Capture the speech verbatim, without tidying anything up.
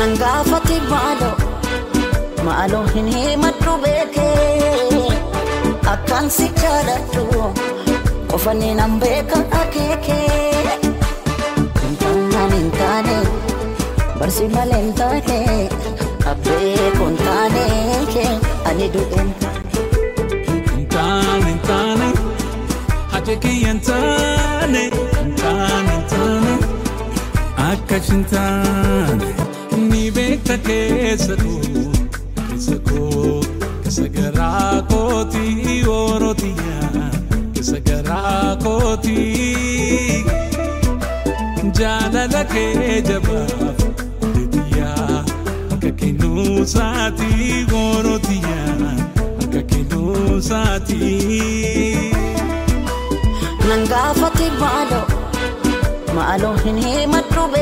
nangafati malo malo hini matrubeke akansi charatu ofani nambeka akeke intane intane barsi malentane abe kontane ke anidu intane intane hajeki intane intane intane akashintane ni bekta kesaku kesaku kesagaraqoti orotiya kesagaraqoti jalala ke jabaf diya kakinu sati orotiya kakinu sati nangafati malo malo hini matrube